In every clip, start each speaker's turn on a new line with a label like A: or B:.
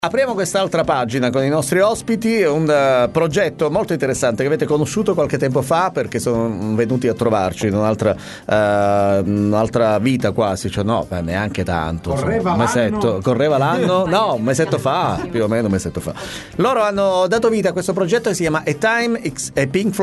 A: Apriamo quest'altra pagina con i nostri ospiti, un progetto molto interessante che avete conosciuto qualche tempo fa perché sono venuti a trovarci in un'altra vita quasi, cioè no, neanche tanto.
B: Correva
A: l'anno? Correva l'anno? No, un mesetto fa, più o meno un mesetto fa. Loro hanno dato vita a questo progetto che si chiama A Pink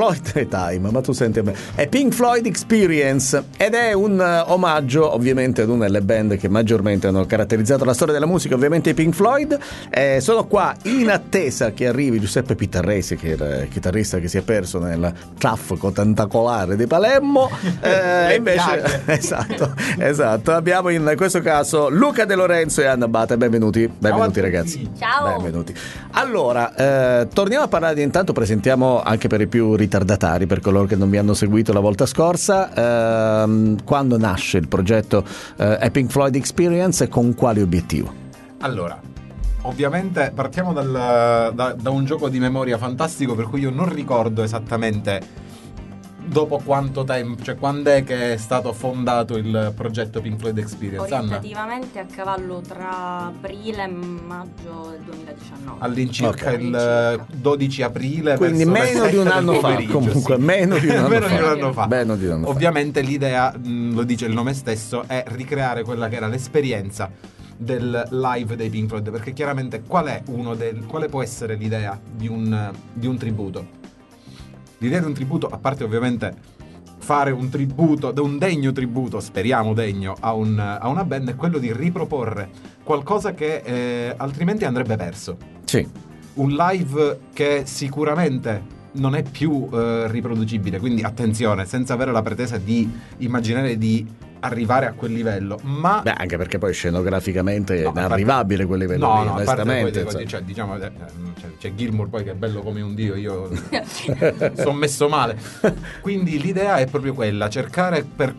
A: Floyd Experience ed è un omaggio ovviamente ad una delle band che maggiormente hanno caratterizzato la storia della musica, ovviamente i Pink Floyd. Sono qua in attesa che arrivi Giuseppe Pitarresi, che era il chitarrista che si è perso nel traffico tentacolare di Palermo. Invece esatto, abbiamo in questo caso Luca De Lorenzo e Anna Abate. Benvenuti ragazzi.
C: Ciao.
A: Benvenuti. Allora, torniamo a parlare, intanto presentiamo anche per i più ritardatari, per coloro che non vi hanno seguito la volta scorsa, quando nasce il progetto A Pink Floyd Experience e con quale obiettivo?
B: Allora, ovviamente partiamo da un gioco di memoria fantastico, per cui io non ricordo esattamente dopo quanto tempo, cioè quando è che è stato fondato il progetto Pink Floyd Experience.
C: Orientativamente a cavallo tra aprile e maggio del 2019.
B: All'incirca il 12 aprile.
A: Quindi meno di un anno fa, comunque
B: sì.
A: meno di un anno fa.
B: Ovviamente l'idea, lo dice il nome stesso, è ricreare quella che era l'esperienza del live dei Pink Floyd, perché chiaramente quale può essere l'idea di un tributo? L'idea di un tributo, a parte ovviamente fare un tributo, un degno tributo, speriamo degno, a una band, è quello di riproporre qualcosa che altrimenti andrebbe perso.
A: Sì.
B: Un live che sicuramente non è più riproducibile, quindi attenzione, senza avere la pretesa di immaginare di arrivare a quel livello, ma
A: anche perché poi scenograficamente è inarrivabile quel livello lì, onestamente.
B: C'è Gilmour poi che è bello come un dio, io sono messo male. Quindi l'idea è proprio quella, cercare per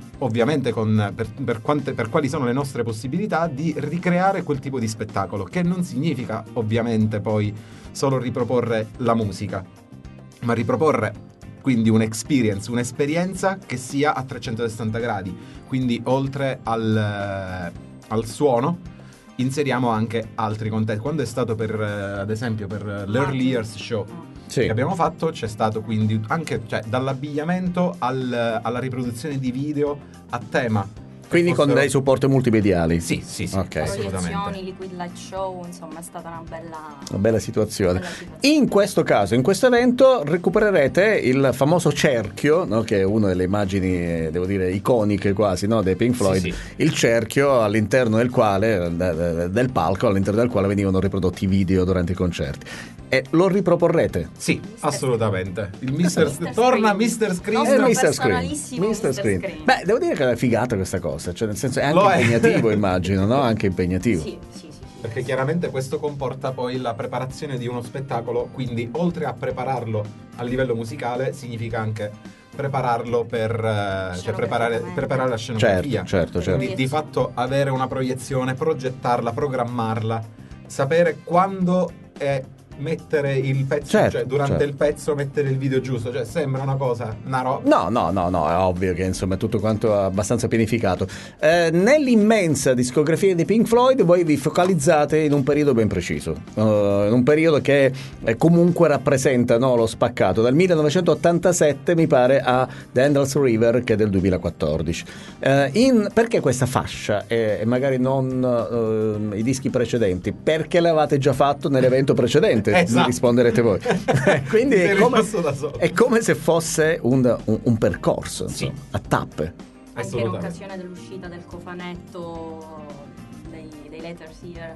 B: quali sono le nostre possibilità di ricreare quel tipo di spettacolo, che non significa ovviamente poi solo riproporre la musica, ma riproporre quindi un'esperienza che sia a 360 gradi. Quindi oltre al suono inseriamo anche altri contesti. Quando è stato ad esempio per l'Early Years Show che abbiamo fatto, c'è stato quindi anche dall'abbigliamento alla riproduzione di video a tema.
A: Quindi con dei supporti multimediali.
B: Sì,
A: okay.
C: Proiezioni, Liquid Light Show, insomma è stata una
A: bella situazione. In questo caso, in questo evento, recupererete il famoso cerchio, no? Che è una delle immagini, devo dire, iconiche quasi, no? Dei Pink Floyd. Sì. Il cerchio all'interno del quale, del palco, all'interno del quale venivano riprodotti i video durante i concerti. E lo riproporrete?
B: Sì, assolutamente. Torna Mr. Screen.
C: Mr. Screen.
A: Beh, devo dire che è una figata questa cosa, cioè nel senso è anche impegnativo, immagino, no? Anche impegnativo.
C: Sì.
B: Perché chiaramente questo comporta poi la preparazione di uno spettacolo, quindi oltre a prepararlo a livello musicale significa anche prepararlo per preparare la scenografia.
A: Certo.
B: Quindi di fatto avere una proiezione, progettarla, programmarla, sapere quando mettere il pezzo, durante il pezzo mettere il video giusto, sembra una cosa, una roba.
A: No, è ovvio che insomma è tutto quanto abbastanza pianificato. Nell'immensa discografia di Pink Floyd voi vi focalizzate in un periodo ben preciso, in un periodo che comunque rappresenta, no, lo spaccato dal 1987 mi pare a The Endless River, che è del 2014. Perché questa fascia e magari non i dischi precedenti? Perché l'avete già fatto nell'evento precedente?
B: Esatto.
A: Risponderete voi. Quindi è come se fosse un percorso, insomma, a tappe.
C: Anche in occasione dell'uscita del cofanetto dei Letters Here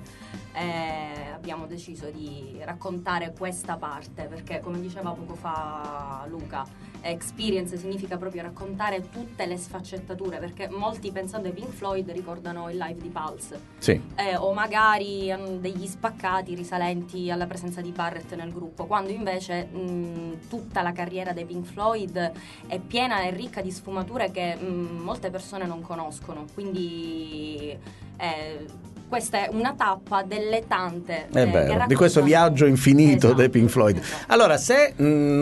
C: abbiamo deciso di raccontare questa parte, perché come diceva poco fa Luca, experience significa proprio raccontare tutte le sfaccettature, perché molti pensando ai Pink Floyd ricordano il live di Pulse, o magari degli spaccati risalenti alla presenza di Barrett nel gruppo, quando invece tutta la carriera dei Pink Floyd è piena e ricca di sfumature che molte persone non conoscono, quindi questa è una tappa delle tante
A: di questo viaggio infinito dei Pink Floyd. Allora, se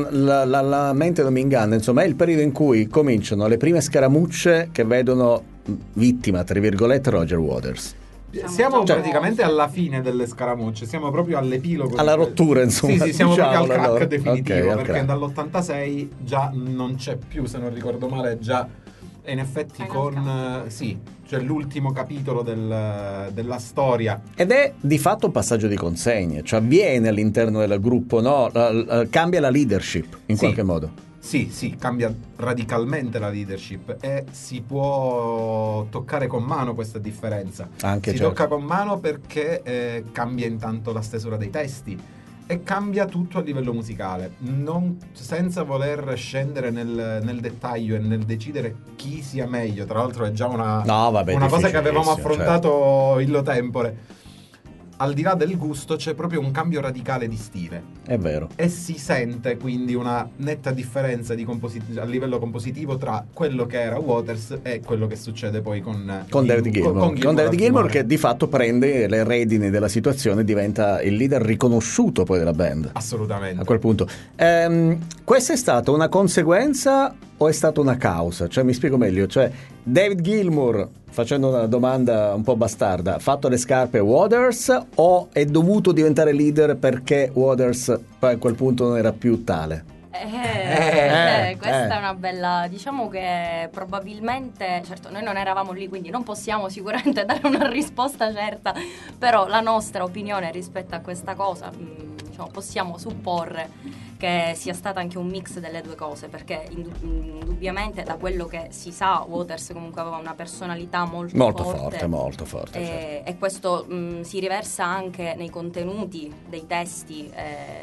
A: la mente non mi inganna, insomma, è il periodo in cui cominciano le prime scaramucce che vedono vittima, tra virgolette, Roger Waters.
B: Siamo praticamente alla fine delle scaramucce, siamo proprio all'epilogo.
A: Alla rottura, insomma.
B: Sì, siamo proprio al crack
A: allora.
B: definitivo,
A: Okay,
B: perché dall'86 già non c'è più, se non ricordo male, già in effetti cioè l'ultimo capitolo della storia.
A: Ed è di fatto un passaggio di consegne, cioè avviene all'interno del gruppo, no? Cambia la leadership in qualche modo.
B: Sì, cambia radicalmente la leadership e si può toccare con mano questa differenza.
A: Anche
B: si
A: certo.
B: tocca con mano perché cambia intanto la stesura dei testi e cambia tutto a livello musicale, senza voler scendere nel dettaglio e nel decidere chi sia meglio. Tra l'altro è già una cosa che avevamo affrontato illo tempore. Al di là del gusto c'è proprio un cambio radicale di stile.
A: È vero.
B: E si sente quindi una netta differenza a livello compositivo tra quello che era Waters e quello che succede poi con
A: David Gilmour. Con David Gilmour, che di fatto prende le redini della situazione, diventa il leader riconosciuto poi della band.
B: Assolutamente.
A: A quel punto. Questa è stata una conseguenza o è stata una causa? Cioè, mi spiego meglio. Cioè, David Gilmour, facendo una domanda un po' bastarda, ha fatto le scarpe a Waters o è dovuto diventare leader perché Waters poi a quel punto non era più tale?
C: Questa è una bella, diciamo che probabilmente, certo noi non eravamo lì, quindi non possiamo sicuramente dare una risposta certa, però la nostra opinione rispetto a questa cosa, diciamo, possiamo supporre che sia stato anche un mix delle due cose, perché indubbiamente da quello che si sa Waters comunque aveva una personalità molto forte,
A: molto forte, certo.
C: E questo si riversa anche nei contenuti dei testi,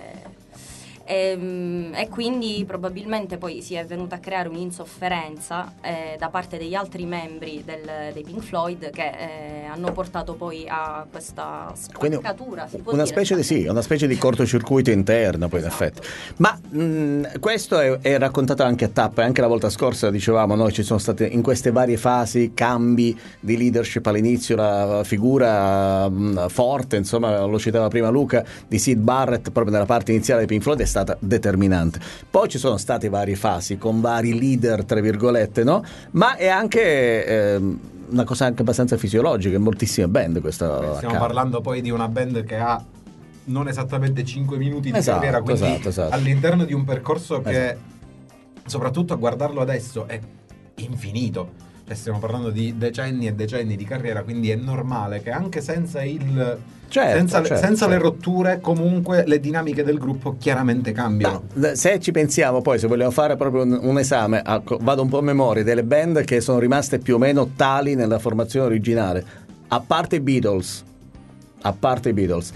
C: e quindi probabilmente poi si è venuta a creare un'insofferenza da parte degli altri membri dei Pink Floyd che hanno portato poi a questa spaccatura.
A: Una specie di cortocircuito interno poi, esatto. In effetti. Ma questo è raccontato anche a tappe. Anche la volta scorsa dicevamo, noi ci sono state in queste varie fasi cambi di leadership. All'inizio la figura forte, insomma, lo citava prima Luca, di Syd Barrett proprio nella parte iniziale dei Pink Floyd è stata determinante. Poi ci sono state varie fasi con vari leader, tra virgolette, no? Ma è anche una cosa anche abbastanza fisiologica in moltissime band questa.
B: Stiamo parlando poi di una band che ha non esattamente 5 minuti di carriera, quindi
A: esatto.
B: all'interno di un percorso che soprattutto a guardarlo adesso è infinito. Stiamo parlando di decenni e decenni di carriera, quindi è normale che anche senza senza le rotture comunque le dinamiche del gruppo chiaramente cambiano.
A: Se ci pensiamo poi, se vogliamo fare proprio un esame, vado un po' a memoria delle band che sono rimaste più o meno tali nella formazione originale, a parte i Beatles, a parte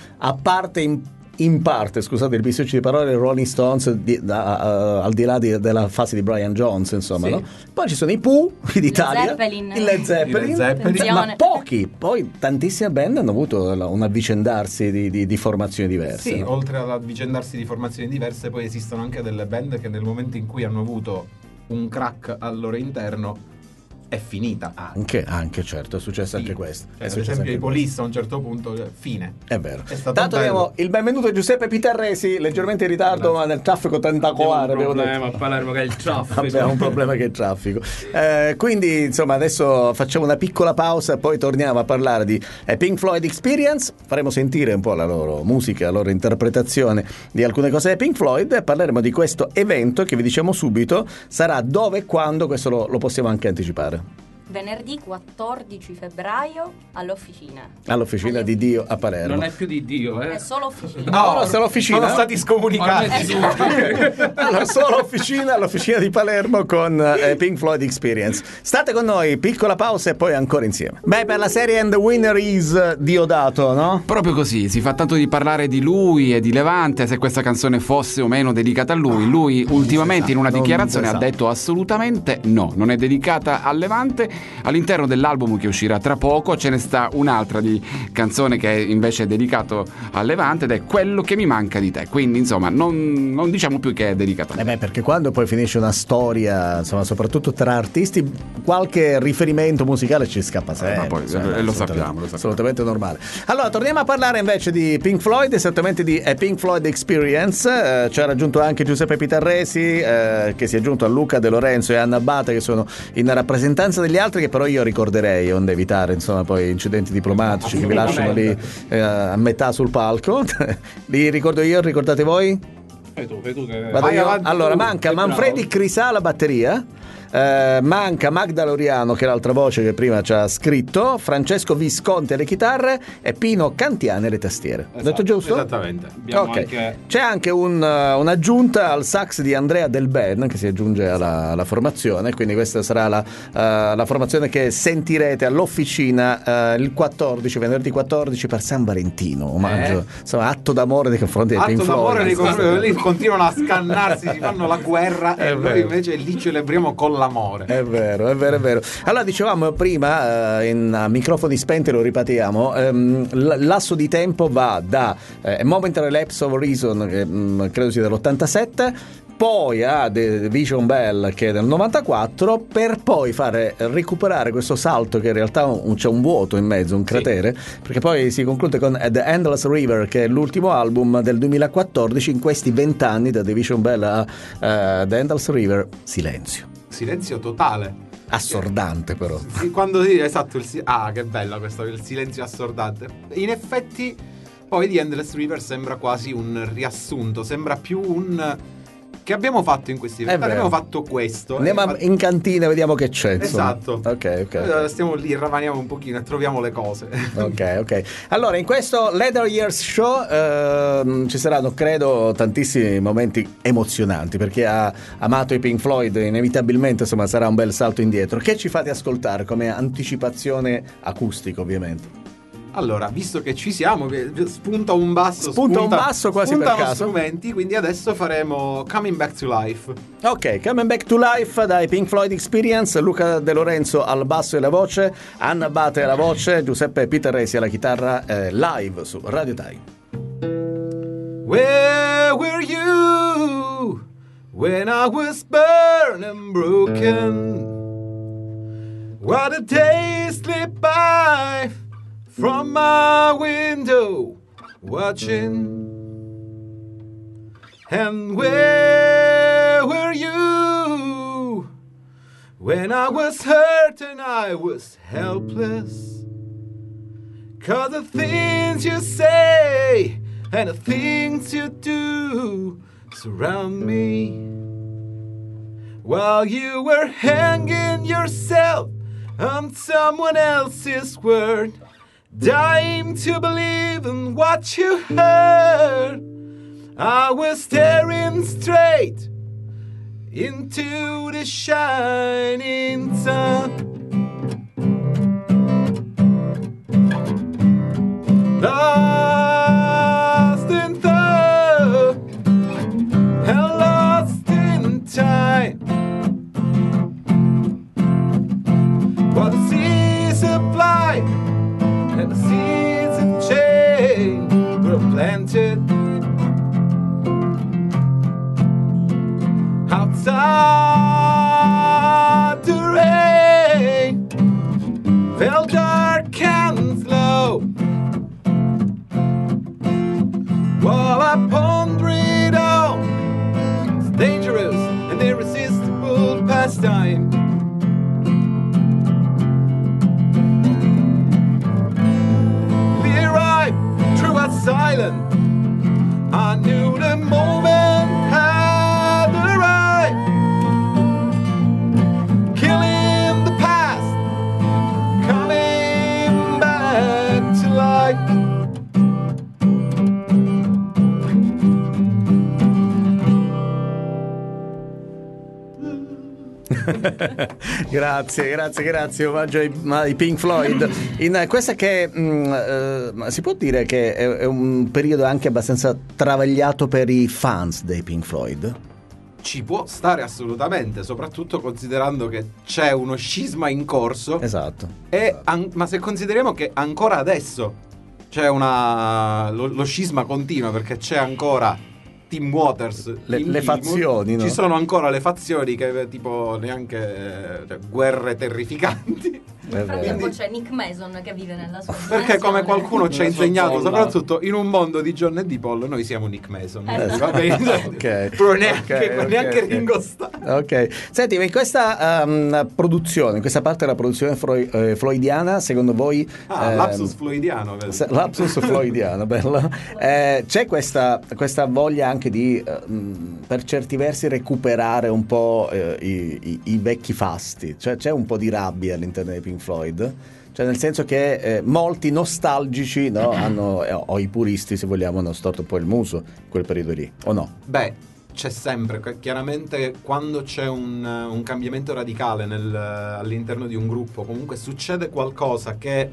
A: in parte, scusate il bisticcio di parole, Rolling Stones al di là della fase di Brian Jones, insomma, sì. No? Poi ci sono i Pooh d'Italia, il Led Zeppelin. Ma pochi, poi tantissime band hanno avuto un avvicendarsi di formazioni diverse.
B: Sì,
A: no?
B: Oltre ad avvicendarsi di formazioni diverse, poi esistono anche delle band che nel momento in cui hanno avuto un crack al loro interno è finita.
A: Anche certo, è successo anche questo.
B: Cioè, ad esempio i Police a un certo punto, fine.
A: È vero.
B: È stato
A: Tanto diamo il benvenuto a Giuseppe Pitarresi, leggermente in ritardo, ma nel traffico tentacolare.
D: Abbiamo un problema a Palermo che è il traffico.
A: Abbiamo un problema che è il traffico. Quindi, insomma, adesso facciamo una piccola pausa e poi torniamo a parlare di Pink Floyd Experience. Faremo sentire un po' la loro musica, la loro interpretazione di alcune cose di Pink Floyd e parleremo di questo evento che vi diciamo subito sarà dove e quando, questo lo possiamo anche anticipare.
C: Venerdì 14 febbraio
A: all'Officina di Dio a Palermo.
D: Non è più di Dio,
C: È solo Officina.
A: No, solo Officina.
B: Sono stati scomunicati.
A: Allora, solo all'Officina di Palermo con Pink Floyd Experience. State con noi, piccola pausa e poi ancora insieme. Beh, per la serie And the Winner is Diodato, no?
E: Proprio così, si fa tanto di parlare di lui e di Levante, se questa canzone fosse o meno dedicata a lui. Lui ultimamente in una dichiarazione ha detto assolutamente no, non è dedicata a Levante. All'interno dell'album che uscirà tra poco ce ne sta un'altra di canzone che è invece dedicato a Levante ed è Quello che mi manca di te. Quindi insomma non diciamo più che è dedicato a me.
A: Perché quando poi finisce una storia, insomma, soprattutto tra artisti, qualche riferimento musicale ci scappa sempre.
E: Poi, lo sappiamo.
A: Assolutamente normale. Allora torniamo a parlare invece di Pink Floyd, esattamente di Pink Floyd Experience. Ci ha raggiunto anche Giuseppe Pitarresi, che si è aggiunto a Luca De Lorenzo e Anna Abate, che sono in rappresentanza degli altri. altri che però io ricorderei, onde evitare insomma poi incidenti diplomatici che vi lasciano lì a metà sul palco. Li ricordo io, ricordate voi?
D: Fai tu che...
A: Vado io? Allora,
D: tu,
A: manca
D: sei
A: Manfredi
D: bravo.
A: Crisà alla batteria. Manca Magda Loriano, che è l'altra voce che prima ci ha scritto, Francesco Visconti alle chitarre e Pino Cantiani alle tastiere. Ho detto giusto?
B: Esattamente.
D: Abbiamo
A: Ok.
D: anche...
A: C'è anche un'aggiunta al sax di Andrea Del Ben che si aggiunge alla formazione, quindi questa sarà la formazione che sentirete all'Officina il 14, venerdì 14 per San Valentino, omaggio, insomma, atto d'amore nei confronti dei Pink
B: Atto
A: Floyd.
B: d'amore nei confronti, lì continuano a scannarsi, si fanno la guerra
A: È
B: e noi
A: vero.
B: invece lì celebriamo con l'amore.
A: È vero, è vero, è vero. Allora, dicevamo prima, in microfoni spenti, lo ripetiamo, l'asso di tempo va da A Momentary Lapse of Reason, che credo sia dell'87, poi a The Vision Bell, che è del 94, per poi fare recuperare questo salto che in realtà c'è un vuoto in mezzo, un cratere, perché poi si conclude con The Endless River, che è l'ultimo album del 2014. In questi 20 anni, da The Vision Bell a The Endless River, silenzio.
B: Silenzio totale.
A: Assordante però.
B: Sì, quando esatto, che bella questa, il silenzio assordante. In effetti poi di Endless River sembra quasi un riassunto, sembra più un che abbiamo fatto in questi 20 anni,
A: vero.
B: abbiamo fatto questo.
A: Andiamo in cantina, vediamo che c'è. Insomma.
B: Esatto.
A: Ok.
B: Stiamo lì, ravaniamo un pochino e troviamo le cose.
A: Ok. Allora, in questo Leather Years Show ci saranno, credo, tantissimi momenti emozionanti. Per chi ha amato i Pink Floyd, inevitabilmente, insomma, sarà un bel salto indietro. Che ci fate ascoltare come anticipazione acustica, ovviamente?
B: Allora, visto che ci siamo, spunta un basso
A: quasi per caso.
B: strumenti, quindi adesso faremo Coming Back to Life.
A: Ok, Coming Back to Life dai Pink Floyd Experience, Luca De Lorenzo al basso e alla voce, Anna Bate alla voce, Giuseppe Piterresi alla chitarra, live su Radio Time.
B: Where were you when I was born and broken? What a day slipped by from my window watching. And where were you when I was hurt and I was helpless? 'Cause the things you say and the things you do surround me, while you were hanging yourself on someone else's word, dying to believe in what you heard. I was staring straight into the shining sun. Lost in thought and lost in time. While the seas of life and the seeds of change were planted outside the rain, fell dark and slow. While I ponder it all, it's dangerous and irresistible pastime. Clear eyed, true as silent, I knew the moment had arrived, killing the past, coming back to life.
A: Grazie, omaggio ai Pink Floyd. In questa che si può dire che è un periodo anche abbastanza travagliato per i fans dei Pink Floyd?
B: Ci può stare assolutamente, soprattutto considerando che c'è uno scisma in corso.
A: Esatto.
B: Ma se consideriamo che ancora adesso c'è lo scisma continua, perché c'è ancora Team Waters,
A: le fazioni, no?
B: Ci sono ancora le fazioni che tipo neanche guerre terrificanti.
C: Nel frattempo c'è Nick Mason che vive nella sua
B: Perché come qualcuno ci ha insegnato,
D: folla.
B: soprattutto in un mondo di John e di Paul, noi siamo Nick Mason. Va
A: Ok.
B: bene? Però neanche
A: Ok.
B: Ringo Starr.
A: Ok, senti, in questa produzione, in questa parte della produzione floydiana, secondo voi
B: Lapsus floydiano. vedi?
A: lapsus floydiano, bello. C'è questa voglia anche di per certi versi recuperare un po' i vecchi fasti, cioè c'è un po' di rabbia all'interno dei Pink Floyd? Cioè nel senso che molti nostalgici, no, hanno, o i puristi se vogliamo, hanno storto un po' il muso in quel periodo lì, o no?
B: Beh, c'è sempre, chiaramente quando c'è un cambiamento radicale all'interno di un gruppo, comunque succede qualcosa che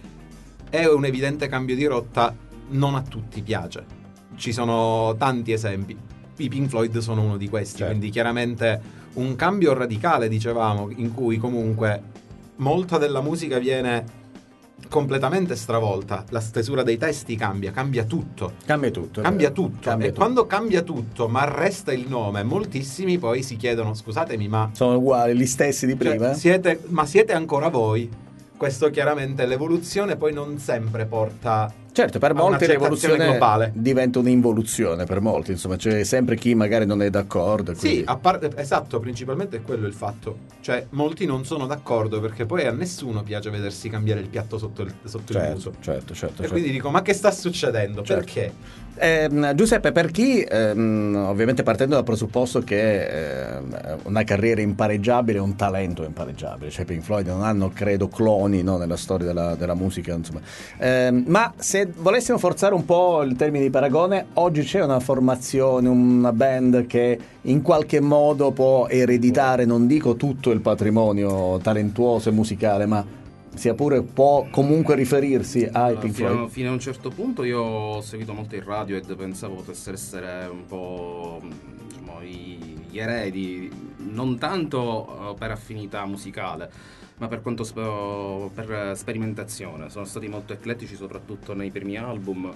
B: è un evidente cambio di rotta, non a tutti piace. Ci sono tanti esempi, i Pink Floyd sono uno di questi,
A: Certo.
B: quindi chiaramente un cambio radicale, dicevamo, in cui comunque molta della musica viene completamente stravolta, la stesura dei testi cambia tutto.
A: Cambia tutto.
B: Cambia tutto.
A: Cambia
B: E
A: tutto.
B: quando cambia tutto, ma resta il nome, moltissimi poi si chiedono: scusatemi, ma
A: Sono uguali, gli stessi di
B: cioè,
A: prima?
B: siete ancora voi? Questo chiaramente, l'evoluzione poi non sempre porta
A: Certo, per
B: a
A: molti
B: un'accettazione
A: l'evoluzione
B: globale.
A: diventa un'involuzione, per molti, insomma, c'è sempre chi magari non è d'accordo. Quindi...
B: Sì, esatto, principalmente è quello il fatto. Cioè, molti non sono d'accordo perché poi a nessuno piace vedersi cambiare il piatto sotto il muso.
A: certo.
B: E quindi dico: ma che sta succedendo?
A: Certo.
B: Perché?
A: Giuseppe, per chi ovviamente partendo dal presupposto che una carriera impareggiabile è un talento impareggiabile, cioè Pink Floyd non hanno, credo, cloni, no, nella storia della musica, insomma. Ma se volessimo forzare un po' il termine di paragone, oggi c'è una formazione, una band che in qualche modo può ereditare, non dico tutto il patrimonio talentuoso e musicale, ma sia pure può comunque riferirsi ai Pink Floyd?
D: Fino a un certo punto io ho seguito molto il Radiohead, pensavo potessero essere un po', diciamo, gli eredi, non tanto per affinità musicale, ma per quanto per sperimentazione. Sono stati molto eclettici, soprattutto nei primi album,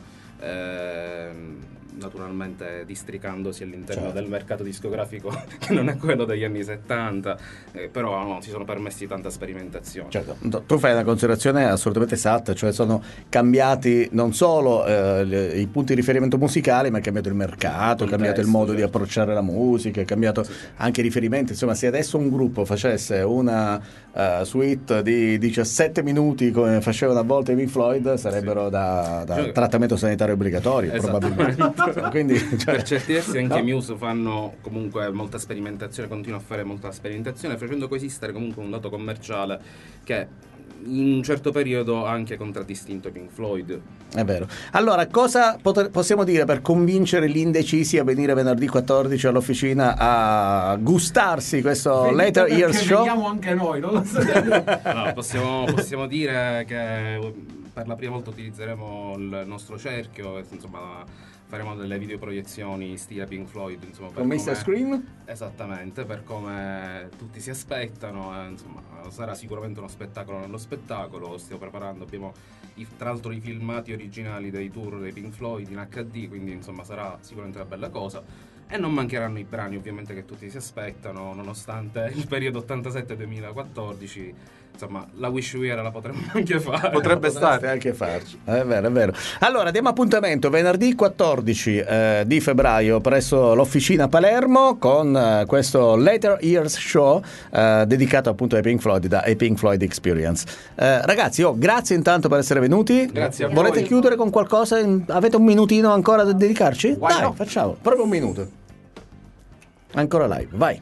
D: naturalmente districandosi all'interno
A: Certo.
D: del mercato discografico che non è quello degli anni 70, però no, si sono permessi tanta sperimentazione.
A: Certo, tu fai una considerazione assolutamente esatta, cioè sono cambiati non solo i punti di riferimento musicali, ma è cambiato il mercato, è cambiato il modo di approcciare la musica, è cambiato anche i riferimenti. Insomma, se adesso un gruppo facesse una suite di 17 minuti come facevano a volte i Pink Floyd, sarebbero da trattamento sanitario obbligatorio, probabilmente. Quindi, cioè,
D: Per certi versi anche
A: no?
D: Muse fanno comunque molta sperimentazione, continua a fare molta sperimentazione, facendo coesistere comunque un lato commerciale che in un certo periodo ha anche contraddistinto Pink Floyd.
A: È vero. Allora, cosa possiamo dire per convincere gli indecisi a venire venerdì 14 all'officina a gustarsi questo Later Years Show?
B: Veniamo anche noi, non lo so.
D: Allora, possiamo dire che per la prima volta utilizzeremo il nostro cerchio, insomma faremo delle videoproiezioni stile Pink Floyd, insomma, per
A: Con Mr.
D: come-
A: Scream?
D: Esattamente, per come tutti si aspettano, insomma, sarà sicuramente uno spettacolo nello spettacolo. Lo stiamo preparando, abbiamo tra l'altro i filmati originali dei tour dei Pink Floyd in HD, quindi insomma sarà sicuramente una bella cosa. E non mancheranno i brani ovviamente che tutti si aspettano, nonostante il periodo 87-2014, insomma la Wish We Were la potremmo anche fare.
B: Potrebbe
A: Potreste
B: stare.
A: anche farci. È vero, è vero. Allora, diamo appuntamento venerdì 14 di febbraio presso l'Officina Palermo con questo Later Years Show dedicato appunto ai Pink Floyd da A Pink Floyd Experience. Ragazzi, grazie intanto per essere venuti.
B: Grazie a voi.
A: Volete chiudere con qualcosa? Avete un minutino ancora da dedicarci?
B: Why
A: Dai,
B: no?
A: facciamo. Proprio un minuto. Ancora live, vai.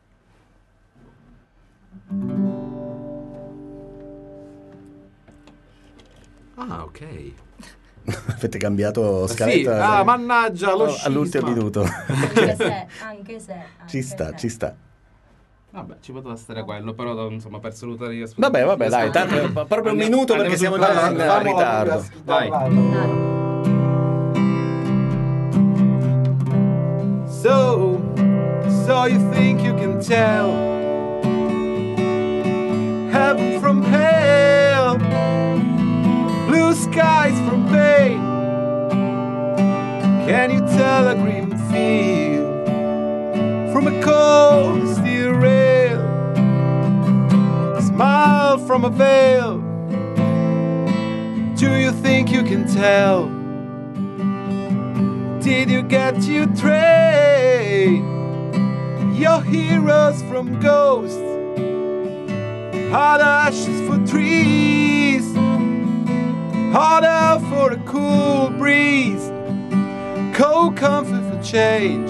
B: Ah, ok.
A: Avete cambiato scaletta?
B: Sì, ah, mannaggia, lo
A: all'ultimo
B: scisma.
A: minuto.
C: Anche se.
A: Ci sta, ci sta.
D: Vabbè, ci poteva stare quello, però insomma per salutare gli
A: Vabbè, dai, tanto è proprio un minuto perché siamo già in ritardo.
D: Vai.
B: So you think you can tell heaven from hell, blue skies from pain? Can you tell a green
F: feel from a cold steel rail, a smile from a veil. Do you think you can tell? Did you get your trade? Your heroes from ghosts, hot ashes for trees, hot air for a cool breeze, cold comfort for change.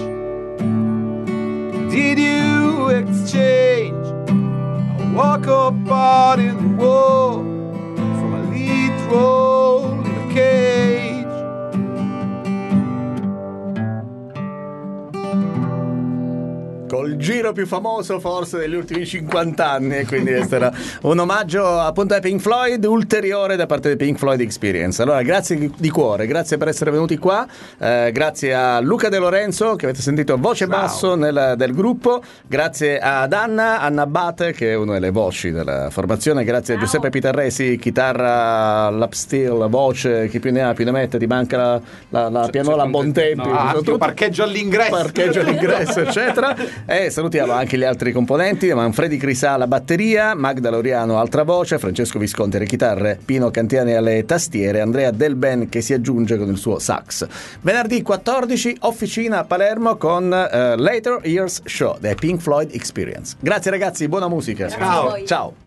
F: Did you exchange a walk apart in the war from a lead role in a cage?
A: Col giro più famoso forse degli ultimi 50 anni, e quindi questo era un omaggio appunto ai Pink Floyd ulteriore da parte dei Pink Floyd Experience. Allora grazie di cuore, grazie per essere venuti qua, grazie a Luca De Lorenzo che avete sentito voce basso del gruppo, grazie ad Anna Abate che è una delle voci della formazione, grazie a Giuseppe Pitarresi, chitarra, lap steel, voce, chi più ne ha più ne mette, ti manca la pianola a buon tempi,
B: parcheggio all'ingresso
A: eccetera. E salutiamo anche gli altri componenti: Manfredi Crisà alla batteria, Magda Loriano altra voce, Francesco Visconti alle chitarre, Pino Cantiani alle tastiere, Andrea Del Ben che si aggiunge con il suo sax. Venerdì 14 Officina a Palermo con Later Years Show dei Pink Floyd Experience. Grazie ragazzi, buona musica.
C: Ciao.
A: Ciao.